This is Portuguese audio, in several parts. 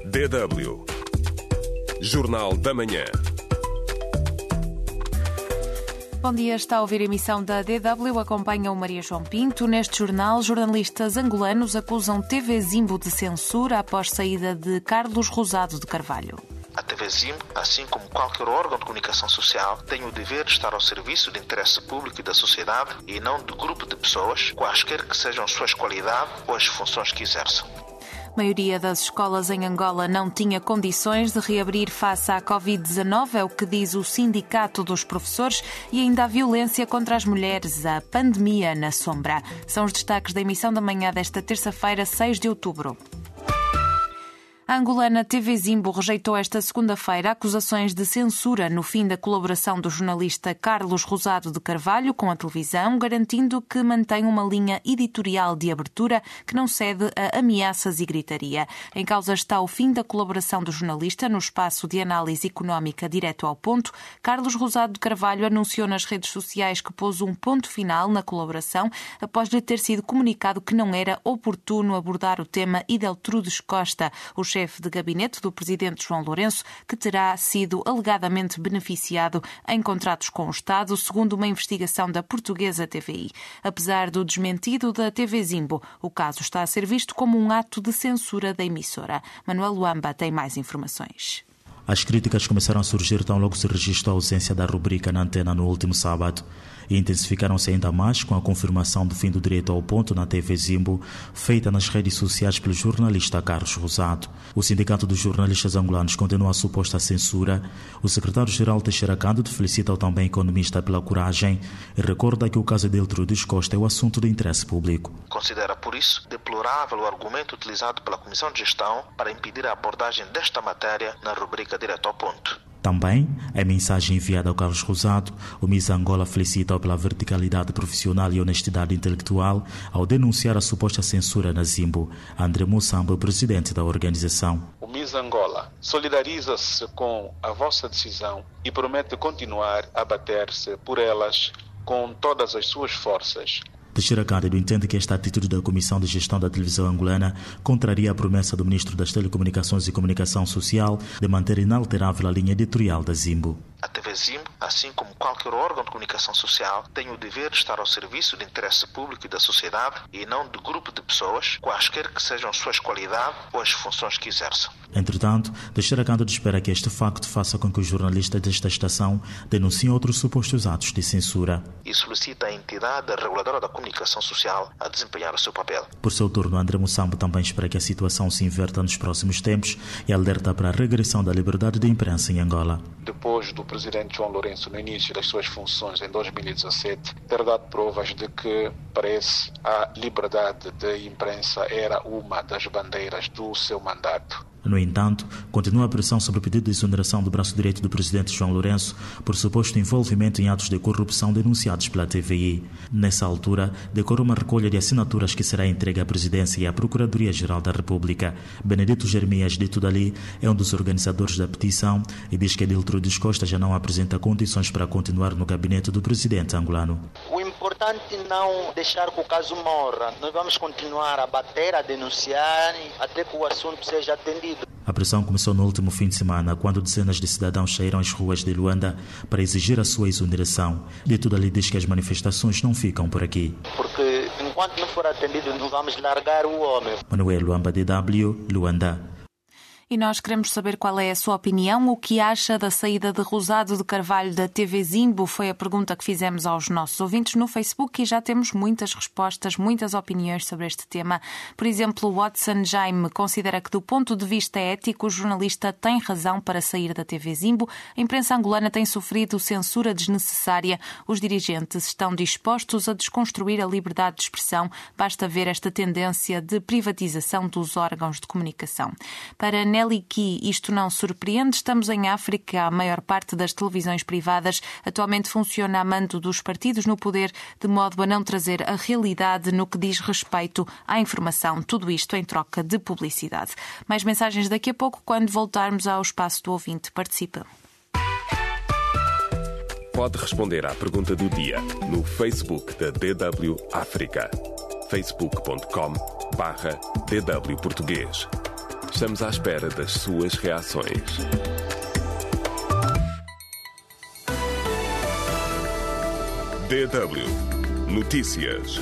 DW Jornal da Manhã. Bom dia, está a ouvir a emissão da DW, acompanha o Maria João Pinto. Neste jornal, jornalistas angolanos acusam TV Zimbo de censura após saída de Carlos Rosado de Carvalho. A TV Zimbo, assim como qualquer órgão de comunicação social, tem o dever de estar ao serviço do interesse público e da sociedade e não de grupo de pessoas, quaisquer que sejam suas qualidades ou as funções que exerçam. A maioria das escolas em Angola não tinha condições de reabrir face à Covid-19, é o que diz o Sindicato dos Professores, e ainda há violência contra as mulheres, a pandemia na sombra. São os destaques da emissão da manhã desta terça-feira, 6 de outubro. A angolana TV Zimbo rejeitou esta segunda-feira acusações de censura no fim da colaboração do jornalista Carlos Rosado de Carvalho com a televisão, garantindo que mantém uma linha editorial de abertura que não cede a ameaças e gritaria. Em causa está o fim da colaboração do jornalista no espaço de análise económica direto ao ponto. Carlos Rosado de Carvalho anunciou nas redes sociais que pôs um ponto final na colaboração após lhe ter sido comunicado que não era oportuno abordar o tema Ideltrudes Costa, o chefe de gabinete do presidente João Lourenço, que terá sido alegadamente beneficiado em contratos com o Estado, segundo uma investigação da portuguesa TVI. Apesar do desmentido da TV Zimbo, o caso está a ser visto como um ato de censura da emissora. Manuel Luamba tem mais informações. As críticas começaram a surgir tão logo se registrou a ausência da rubrica na antena no último sábado e intensificaram-se ainda mais com a confirmação do fim do direito ao ponto na TV Zimbo, feita nas redes sociais pelo jornalista Carlos Rosado. O Sindicato dos Jornalistas Angolanos continua a suposta censura. O secretário-geral Teixeira Cândido felicita o também economista pela coragem e recorda que o caso de Ideltrudes Costa é o assunto de interesse público. Considera, por isso, deplorável o argumento utilizado pela Comissão de Gestão para impedir a abordagem desta matéria na rubrica Direto ao Ponto. Também, em mensagem enviada ao Carlos Rosado, o Miss Angola felicita-o pela verticalidade profissional e honestidade intelectual ao denunciar a suposta censura na Zimbo. André Moçambo, presidente da organização. O Miss Angola solidariza-se com a vossa decisão e promete continuar a bater-se por elas com todas as suas forças. Teixeira Cândido entende que esta atitude da Comissão de Gestão da Televisão Angolana contraria a promessa do Ministro das Telecomunicações e Comunicação Social de manter inalterável a linha editorial da Zimbo. A TV Zimbo, assim como qualquer órgão de comunicação social, tem o dever de estar ao serviço do interesse público e da sociedade e não de grupo de pessoas, quaisquer que sejam suas qualidades ou as funções que exerçam. Entretanto, Teixeira Cândido espera que este facto faça com que os jornalistas desta estação denunciem outros supostos atos de censura. E solicita a entidade reguladora da comunicação social a desempenhar o seu papel. Por seu turno, André Moçambo também espera que a situação se inverta nos próximos tempos e alerta para a regressão da liberdade de imprensa em Angola. Depois do presidente João Lourenço, no início das suas funções em 2017, ter dado provas de que, parece, a liberdade de imprensa era uma das bandeiras do seu mandato. No entanto, continua a pressão sobre o pedido de exoneração do braço direito do presidente João Lourenço por suposto envolvimento em atos de corrupção denunciados pela TVI. Nessa altura, decorre uma recolha de assinaturas que será entregue à presidência e à Procuradoria-Geral da República. Benedito Jeremias, dito dali, é um dos organizadores da petição e diz que Ideltrudes Costa já não apresenta condições para continuar no gabinete do presidente angolano. O importante é não deixar que o caso morra. Nós vamos continuar a bater, a denunciar até que o assunto seja atendido. A pressão começou no último fim de semana, quando dezenas de cidadãos saíram às ruas de Luanda para exigir a sua exoneração. Dito dali diz que as manifestações não ficam por aqui. Porque enquanto não for atendido, não vamos largar o homem. Manuel Luamba, DW, Luanda. E nós queremos saber qual é a sua opinião, o que acha da saída de Rosado de Carvalho da TV Zimbo. Foi a pergunta que fizemos aos nossos ouvintes no Facebook e já temos muitas respostas, muitas opiniões sobre este tema. Por exemplo, o Watson Jaime considera que, do ponto de vista ético, o jornalista tem razão para sair da TV Zimbo. A imprensa angolana tem sofrido censura desnecessária. Os dirigentes estão dispostos a desconstruir a liberdade de expressão. Basta ver esta tendência de privatização dos órgãos de comunicação. Para Nelly Key, isto não surpreende. Estamos em África. A maior parte das televisões privadas atualmente funciona a mando dos partidos no poder, de modo a não trazer a realidade no que diz respeito à informação. Tudo isto em troca de publicidade. Mais mensagens daqui a pouco, quando voltarmos ao espaço do ouvinte. Participa. Pode responder à pergunta do dia no Facebook da DW África. facebook.com/DW Português. Estamos à espera das suas reações. DW Notícias.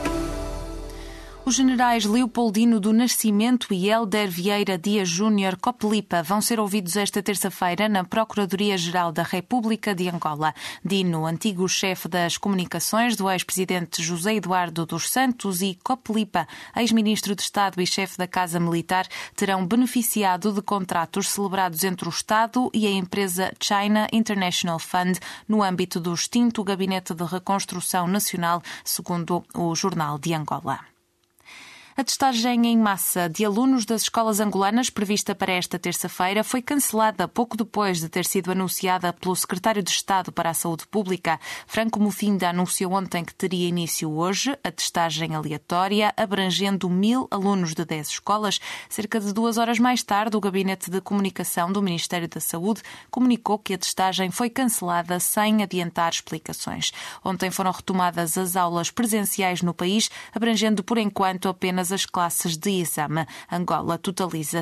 Os generais Leopoldino do Nascimento e Hélder Vieira Dias Júnior Copelipa vão ser ouvidos esta terça-feira na Procuradoria-Geral da República de Angola. Dino, antigo chefe das comunicações do ex-presidente José Eduardo dos Santos, e Copelipa, ex-ministro de Estado e chefe da Casa Militar, terão beneficiado de contratos celebrados entre o Estado e a empresa China International Fund no âmbito do extinto Gabinete de Reconstrução Nacional, segundo o Jornal de Angola. A testagem em massa de alunos das escolas angolanas, prevista para esta terça-feira, foi cancelada pouco depois de ter sido anunciada pelo secretário de Estado para a Saúde Pública. Franco Mufinda anunciou ontem que teria início hoje a testagem aleatória, abrangendo 1.000 alunos de 10 escolas. Cerca de 2 horas mais tarde, o Gabinete de Comunicação do Ministério da Saúde comunicou que a testagem foi cancelada sem adiantar explicações. Ontem foram retomadas as aulas presenciais no país, abrangendo por enquanto apenas as classes de exame. Angola totaliza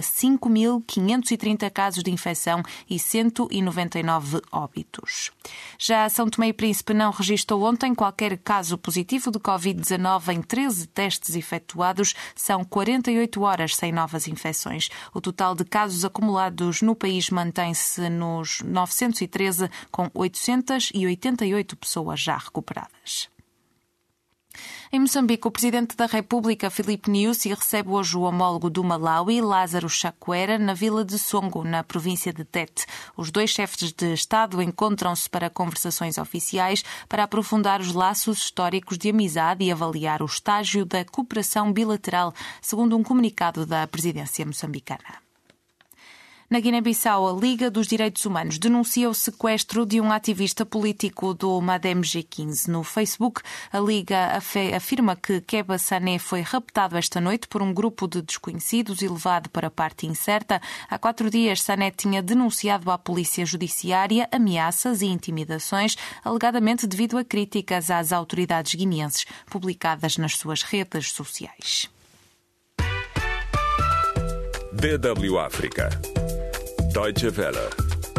5.530 casos de infecção e 199 óbitos. Já São Tomé e Príncipe não registrou ontem qualquer caso positivo de Covid-19 em 13 testes efetuados. São 48 horas sem novas infecções. O total de casos acumulados no país mantém-se nos 913, com 888 pessoas já recuperadas. Em Moçambique, o Presidente da República, Filipe Nyusi, recebe hoje o homólogo do Malawi, Lázaro Chakwera, na vila de Songo, na província de Tete. Os dois chefes de Estado encontram-se para conversações oficiais para aprofundar os laços históricos de amizade e avaliar o estágio da cooperação bilateral, segundo um comunicado da presidência moçambicana. Na Guiné-Bissau, a Liga dos Direitos Humanos denuncia o sequestro de um ativista político do MADEM G15. No Facebook, a Liga afirma que Keba Sané foi raptado esta noite por um grupo de desconhecidos e levado para a parte incerta. Há 4 dias, Sané tinha denunciado à Polícia Judiciária ameaças e intimidações, alegadamente devido a críticas às autoridades guineenses publicadas nas suas redes sociais. DW África. Deutsche Welle.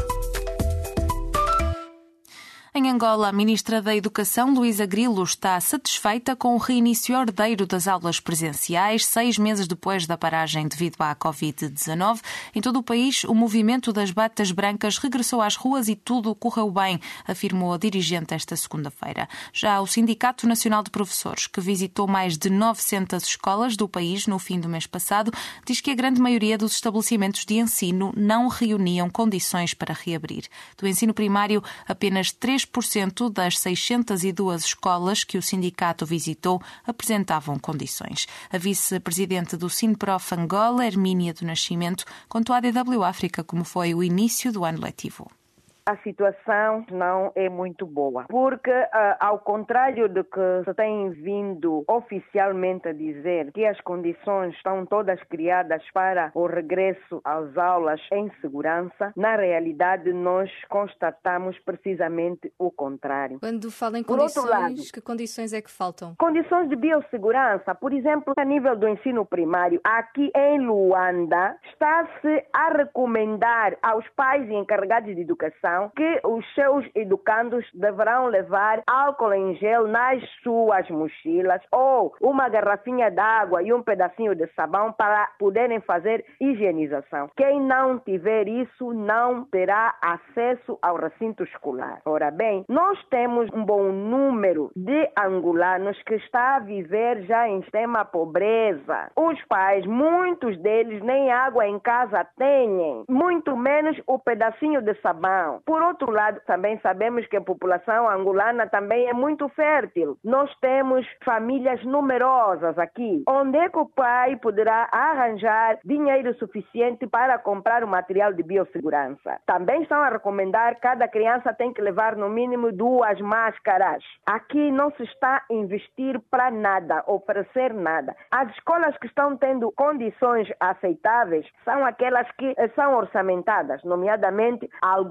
Em Angola, a Ministra da Educação, Luísa Grilo, está satisfeita com o reinício ordeiro das aulas presenciais, 6 meses depois da paragem devido à Covid-19. Em todo o país, o movimento das batas brancas regressou às ruas e tudo correu bem, afirmou a dirigente esta segunda-feira. Já o Sindicato Nacional de Professores, que visitou mais de 900 escolas do país no fim do mês passado, diz que a grande maioria dos estabelecimentos de ensino não reuniam condições para reabrir. Do ensino primário, apenas 3% das 602 escolas que o sindicato visitou apresentavam condições. A vice-presidente do Sinprof Angola, Hermínia do Nascimento, contou à DW África como foi o início do ano letivo. A situação não é muito boa, porque ao contrário do que se tem vindo oficialmente a dizer, que as condições estão todas criadas para o regresso às aulas em segurança, na realidade nós constatamos precisamente o contrário. Quando fala em condições, que condições é que faltam? Condições de biossegurança, por exemplo, a nível do ensino primário, aqui em Luanda, está-se a recomendar aos pais e encarregados de educação que os seus educandos deverão levar álcool em gel nas suas mochilas ou uma garrafinha d'água e um pedacinho de sabão para poderem fazer higienização. Quem não tiver isso não terá acesso ao recinto escolar. Ora bem, nós temos um bom número de angolanos que está a viver já em extrema pobreza. Os pais, muitos deles nem água em casa têm, muito menos o pedacinho de sabão. Por outro lado, também sabemos que a população angolana também é muito fértil. Nós temos famílias numerosas aqui. Onde é que o pai poderá arranjar dinheiro suficiente para comprar o material de biossegurança? Também estão a recomendar que cada criança tem que levar no mínimo 2 máscaras. Aqui não se está a investir para nada, oferecer nada. As escolas que estão tendo condições aceitáveis são aquelas que são orçamentadas, nomeadamente alguns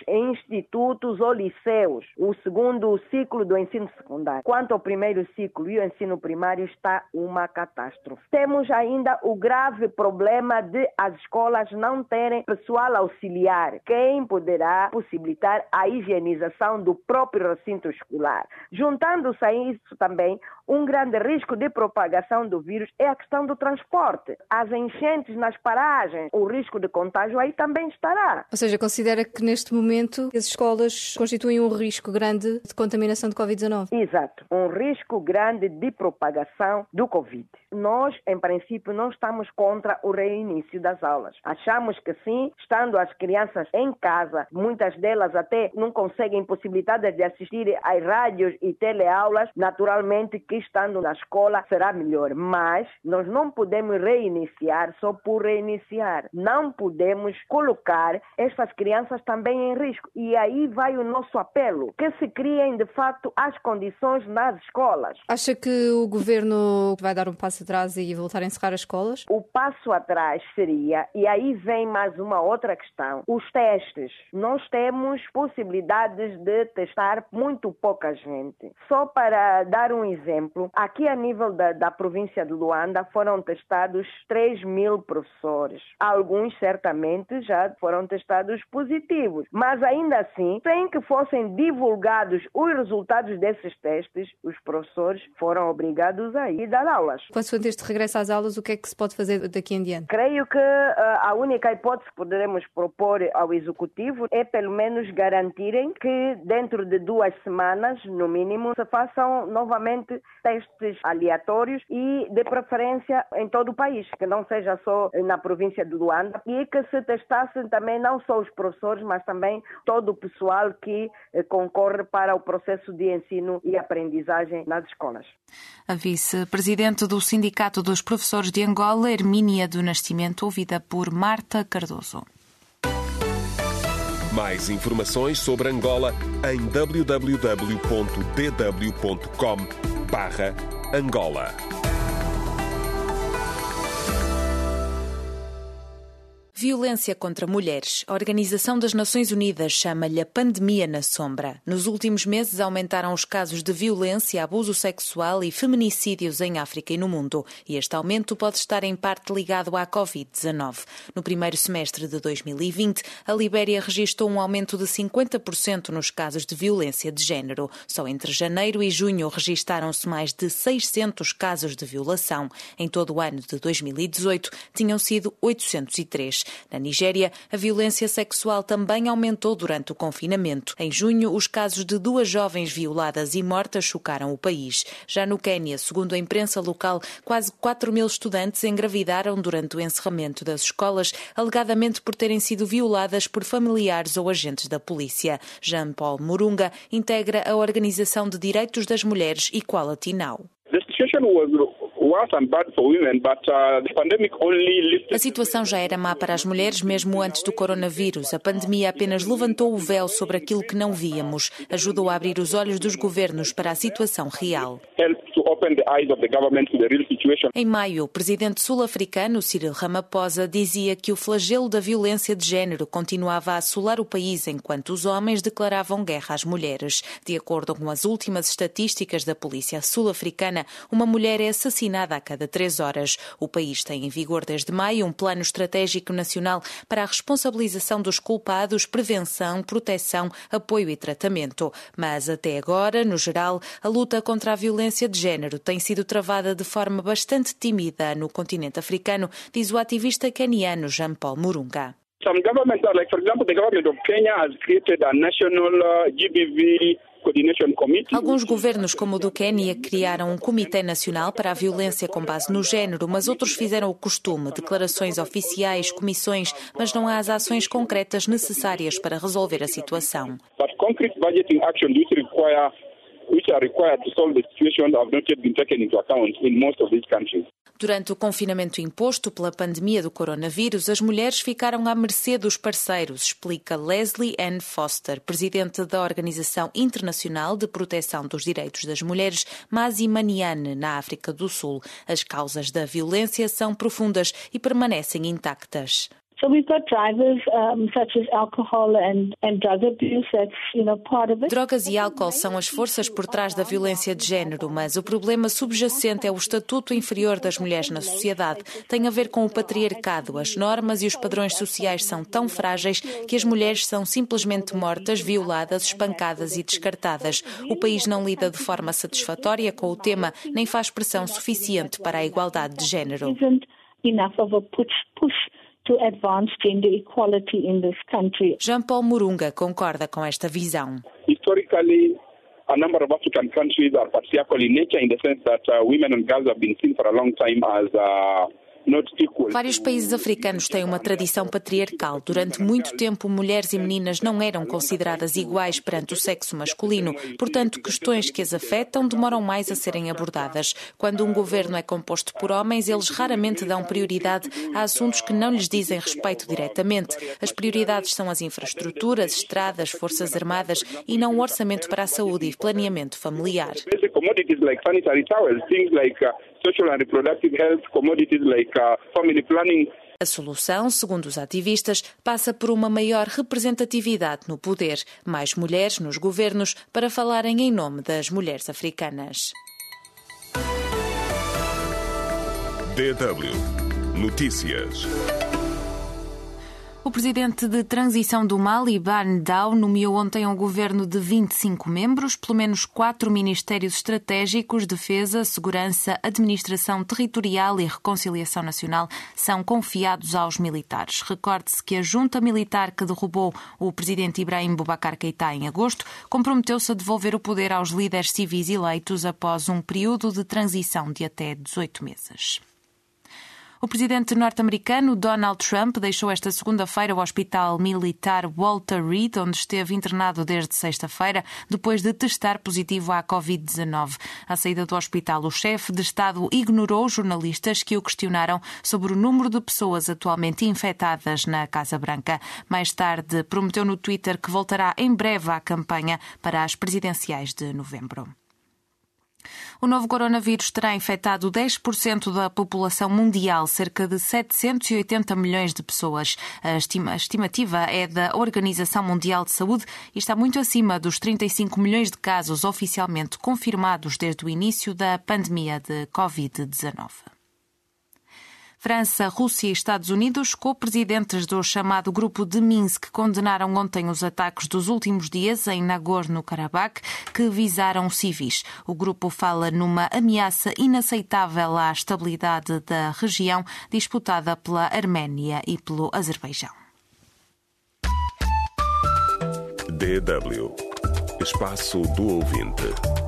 em institutos ou liceus, o segundo ciclo do ensino secundário. Quanto ao primeiro ciclo e o ensino primário, está uma catástrofe. Temos ainda o grave problema de as escolas não terem pessoal auxiliar, quem poderá possibilitar a higienização do próprio recinto escolar. Juntando-se a isso também, um grande risco de propagação do vírus é a questão do transporte. As enchentes nas paragens, o risco de contágio aí também estará. Ou seja, considera que neste momento as escolas constituem um risco grande de contaminação de Covid-19? Exato, um risco grande de propagação do Covid. Nós, em princípio, não estamos contra o reinício das aulas. Achamos que sim, estando as crianças em casa, muitas delas até não conseguem possibilidade de assistir às rádios e teleaulas, naturalmente que estando na escola será melhor. Mas nós não podemos reiniciar só por reiniciar. Não podemos colocar estas crianças também em risco. E aí vai o nosso apelo, que se criem de facto as condições nas escolas. Acha que o governo vai dar um passo atrás e voltar a encerrar as escolas? O passo atrás seria, e aí vem mais uma outra questão, os testes. Nós temos possibilidades de testar muito pouca gente. Só para dar um exemplo, aqui a nível da província de Luanda foram testados 3.000 professores. Alguns certamente já foram testados positivos, mas ainda assim, sem que fossem divulgados os resultados desses testes, os professores foram obrigados a ir dar aulas. Quanto a este regresso às aulas, o que é que se pode fazer daqui em diante? Creio que a única hipótese que poderemos propor ao Executivo é pelo menos garantirem que dentro de 2 semanas, no mínimo, se façam novamente testes aleatórios e de preferência em todo o país, que não seja só na província de Luanda, e que se testassem também não só os professores, mas também todo o pessoal que concorre para o processo de ensino e aprendizagem nas escolas. A vice-presidente do Sindicato dos Professores de Angola, Hermínia do Nascimento, ouvida por Marta Cardoso. Mais informações sobre Angola em www.dw.com/Angola. Violência contra mulheres. A Organização das Nações Unidas chama-lhe a pandemia na sombra. Nos últimos meses aumentaram os casos de violência, abuso sexual e feminicídios em África e no mundo. E este aumento pode estar em parte ligado à Covid-19. No primeiro semestre de 2020, a Libéria registrou um aumento de 50% nos casos de violência de género. Só entre janeiro e junho registaram-se mais de 600 casos de violação. Em todo o ano de 2018, tinham sido 803. Na Nigéria, a violência sexual também aumentou durante o confinamento. Em junho, os casos de 2 jovens violadas e mortas chocaram o país. Já no Quénia, segundo a imprensa local, quase 4.000 estudantes engravidaram durante o encerramento das escolas, alegadamente por terem sido violadas por familiares ou agentes da polícia. Jean Paul Murunga integra a Organização de Direitos das Mulheres Equality Now. A situação já era má para as mulheres mesmo antes do coronavírus. A pandemia apenas levantou o véu sobre aquilo que não víamos. Ajudou a abrir os olhos dos governos para a situação real. Em maio, o presidente sul-africano Cyril Ramaphosa dizia que o flagelo da violência de género continuava a assolar o país enquanto os homens declaravam guerra às mulheres. De acordo com as últimas estatísticas da polícia sul-africana, uma mulher é assassinada a cada 3 horas. O país tem em vigor desde maio um plano estratégico nacional para a responsabilização dos culpados, prevenção, proteção, apoio e tratamento. Mas até agora, no geral, a luta contra a violência de género tem sido travada de forma bastante tímida no continente africano, diz o ativista queniano Jean Paul Murunga. Some governments, like for example, the government of Kenya has created a national GBV coordination committee. Alguns governos, como o do Quênia, criaram um comitê nacional para a violência com base no género, mas outros fizeram o costume, declarações oficiais, comissões, mas não há as ações concretas necessárias para resolver a situação. But concrete budgeting action which are required to solve the situation have not yet been taken into account in most of these countries. Durante o confinamento imposto pela pandemia do coronavírus, as mulheres ficaram à mercê dos parceiros, explica Leslie Ann Foster, presidente da Organização Internacional de Proteção dos Direitos das Mulheres, Mazimaniane, na África do Sul. As causas da violência são profundas e permanecem intactas. So we've got drivers such as alcohol and drug abuse. That's, part of it. Drogas e álcool são as forças por trás da violência de género, mas o problema subjacente é o estatuto inferior das mulheres na sociedade. Tem a ver com o patriarcado. As normas e os padrões sociais são tão frágeis que as mulheres são simplesmente mortas, violadas, espancadas e descartadas. O país não lida de forma satisfatória com o tema, nem faz pressão suficiente para a igualdade de género. Enough of a push to advance gender equality in this country. Jean Paul Murunga concorda com esta visão. Historically, a number of African countries are patriarchal in nature in the sense that women and girls have been seen for a long time as Vários países africanos têm uma tradição patriarcal. Durante muito tempo, mulheres e meninas não eram consideradas iguais perante o sexo masculino. Portanto, questões que as afetam demoram mais a serem abordadas. Quando um governo é composto por homens, eles raramente dão prioridade a assuntos que não lhes dizem respeito diretamente. As prioridades são as infraestruturas, estradas, forças armadas e não o orçamento para a saúde e planeamento familiar. Commodities like sanitary towels, things like social and reproductive health, commodities like family planning. A solução, segundo os ativistas, passa por uma maior representatividade no poder, mais mulheres nos governos para falarem em nome das mulheres africanas. DW Notícias. O presidente de transição do Mali, Barn Dao, nomeou ontem um governo de 25 membros, pelo menos 4 ministérios estratégicos, defesa, segurança, administração territorial e reconciliação nacional são confiados aos militares. Recorde-se que a junta militar que derrubou o presidente Ibrahim Boubacar Keïta em agosto comprometeu-se a devolver o poder aos líderes civis eleitos após um período de transição de até 18 meses. O presidente norte-americano Donald Trump deixou esta segunda-feira o hospital militar Walter Reed, onde esteve internado desde sexta-feira, depois de testar positivo à Covid-19. À saída do hospital, o chefe de Estado ignorou jornalistas que o questionaram sobre o número de pessoas atualmente infectadas na Casa Branca. Mais tarde, prometeu no Twitter que voltará em breve à campanha para as presidenciais de novembro. O novo coronavírus terá infectado 10% da população mundial, cerca de 780 milhões de pessoas. A estimativa é da Organização Mundial de Saúde e está muito acima dos 35 milhões de casos oficialmente confirmados desde o início da pandemia de Covid-19. França, Rússia e Estados Unidos, co-presidentes do chamado Grupo de Minsk, condenaram ontem os ataques dos últimos dias em Nagorno-Karabakh que visaram civis. O grupo fala numa ameaça inaceitável à estabilidade da região disputada pela Arménia e pelo Azerbaijão. DW. Espaço do ouvinte.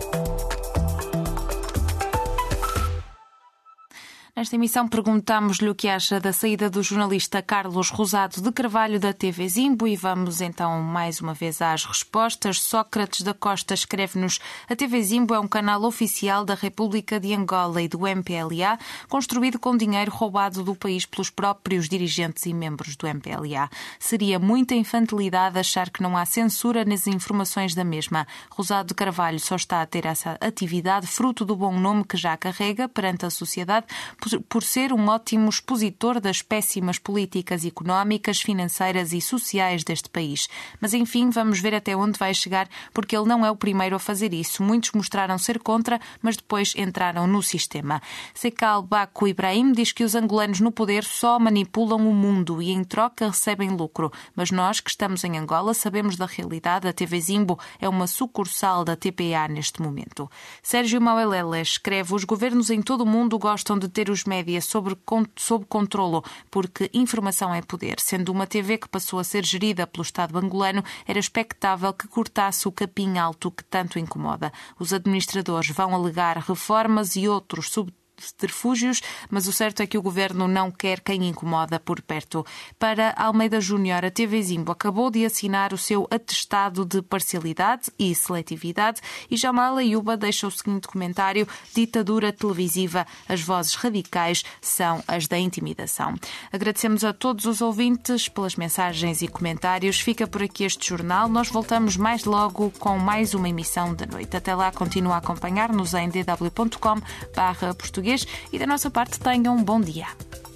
Nesta emissão perguntámos-lhe o que acha da saída do jornalista Carlos Rosado de Carvalho da TV Zimbo e vamos então mais uma vez às respostas. Sócrates da Costa escreve-nos: a TV Zimbo é um canal oficial da República de Angola e do MPLA, construído com dinheiro roubado do país pelos próprios dirigentes e membros do MPLA. Seria muita infantilidade achar que não há censura nas informações da mesma. Rosado de Carvalho só está a ter essa atividade fruto do bom nome que já carrega perante a sociedade, por ser um ótimo expositor das péssimas políticas económicas, financeiras e sociais deste país. Mas, enfim, vamos ver até onde vai chegar, porque ele não é o primeiro a fazer isso. Muitos mostraram ser contra, mas depois entraram no sistema. Sekal Baku Ibrahim diz que os angolanos no poder só manipulam o mundo e, em troca, recebem lucro. Mas nós, que estamos em Angola, sabemos da realidade. A TV Zimbo é uma sucursal da TPA neste momento. Sérgio Mauelele escreve: os governos em todo o mundo gostam de ter os média sob controlo, porque informação é poder. Sendo uma TV que passou a ser gerida pelo Estado angolano, era expectável que cortasse o capim alto que tanto incomoda. Os administradores vão alegar reformas e outros subterfúgios, mas o certo é que o governo não quer quem incomoda por perto. Para Almeida Júnior, a TV Zimbo acabou de assinar o seu atestado de parcialidade e seletividade e Jamal Ayuba deixa o seguinte comentário: ditadura televisiva, as vozes radicais são as da intimidação. Agradecemos a todos os ouvintes pelas mensagens e comentários. Fica por aqui este jornal. Nós voltamos mais logo com mais uma emissão da noite. Até lá, continua a acompanhar-nos em dw.com/português e da nossa parte tenham um bom dia.